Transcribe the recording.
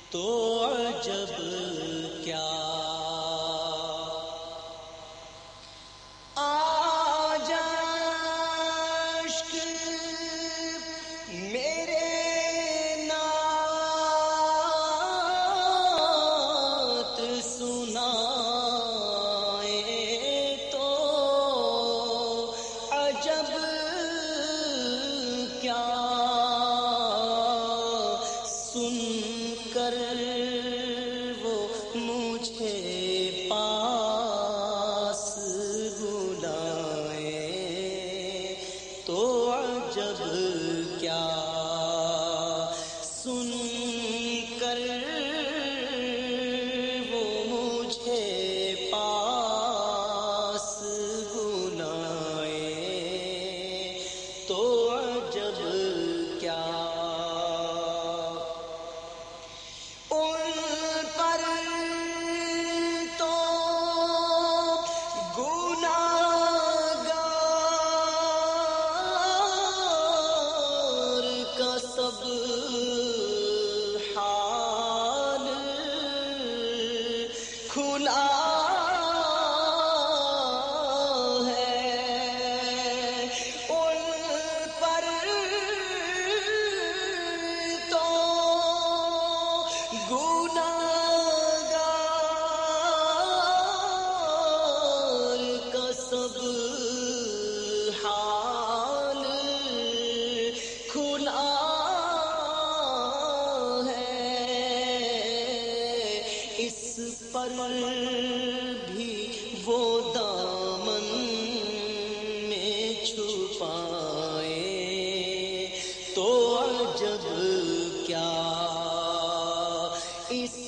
تو عجب کیا آج اشک میرے نعت سنائے تو عجب کیا سن کر وہ مجھے پاس بلائے تو عجب کیا سن کر وہ مجھے پاس بلائے تو عجب کیا سب حال کھلا ہے ان پر تو گناہگار کا سب حال کھلا پر بھی وہ دامن میں چھپائے تو عجب کیا اس